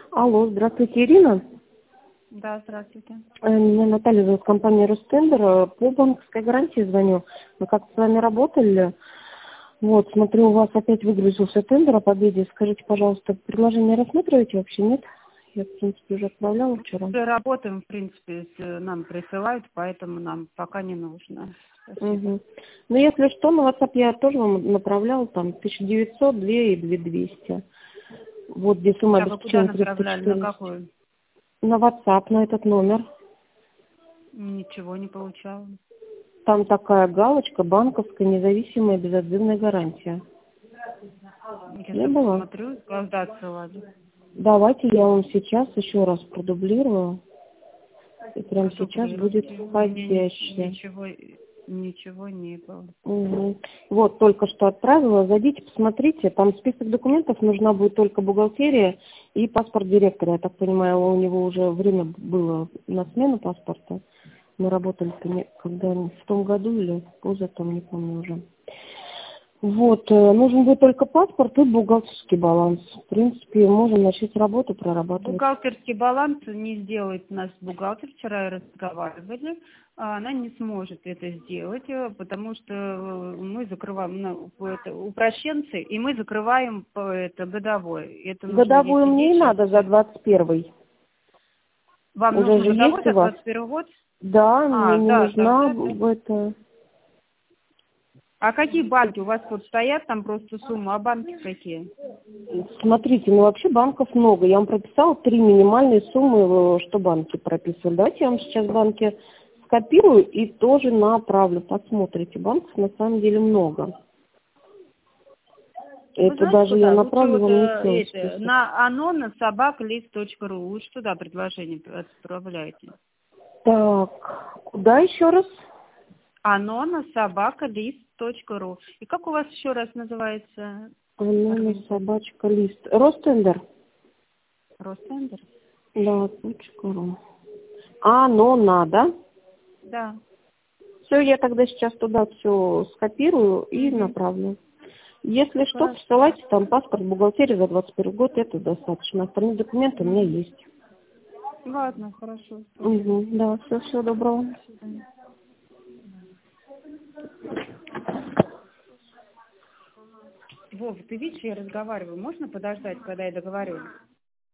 Алло, здравствуйте, Ирина. Да, здравствуйте. Меня Наталья зовут, компания Ростендер. По банковской гарантии звоню. Мы как-то с вами работали. Вот, смотрю, у вас опять выгрузился тендер о победе. Скажите, пожалуйста, предложение рассматриваете вообще, нет? Я, в принципе, уже отправляла вчера. Мы работаем, в принципе, нам присылают, поэтому нам пока не нужно. Спасибо. Угу. Ну, если что, на WhatsApp я тоже вам направляла, там, 1900, 2 и 2200. Вот, где сумма А вы куда обеспечения направляли? На 314. какую? На WhatsApp, на этот номер. Ничего не получала. Там такая галочка, банковская независимая безотзывная гарантия. Я Не сейчас было? посмотрю, когда отсылали. Давайте я вам сейчас еще раз продублирую. И прямо сейчас будет Продублируйте. У меня входящее. ничего не было. Угу. Вот, только что отправила. Зайдите, посмотрите. Там список документов, нужна будет только бухгалтерия и паспорт директора. Я так понимаю, у него уже время было на смену паспорта. Мы работали-то когда в том году или позатом, не помню уже. Вот, нужен будет только паспорт и бухгалтерский баланс. В принципе, можем начать работу прорабатывать. Бухгалтерский баланс не сделает наш бухгалтер. Вчера разговаривали. Она не сможет это сделать, потому что мы закрываем упрощенцы, и мы закрываем это годовой. Это нужно ей Годовую мне сидеть и сейчас. надо за 21-й. Вам Уже нужен же годовой есть у за вас? 21 год? Да, мне не Да, нужна тогда да. это. А какие банки у вас тут стоят? Там просто сумма, а банки какие? Смотрите, ну вообще банков много. Я вам прописала 3 минимальные суммы, что банки прописывали. Давайте я вам сейчас банки скопирую и тоже направлю. Посмотрите, банков на самом деле много. Вы Это знаете, даже я куда? Лучше направлю вот вам не целый это, список. на anona@list.ru. Лучше туда предложение отправляйте. Так, куда еще раз? anona@list.ru. И как у вас еще раз называется Анона организация? собачка лист. Ростендер? Ростендер? Да, .ру. Анона, да? Да. Все, я тогда сейчас туда все скопирую и Угу. направлю. Если что, Хорошо. присылайте там паспорт бухгалтерии за 21 год, это достаточно. Остальные документы у меня Угу. есть. Ладно, хорошо. Спасибо. Угу, да, все, всего доброго. До свидания. Вов, ты видишь, я разговариваю. Можно подождать, когда я договорю?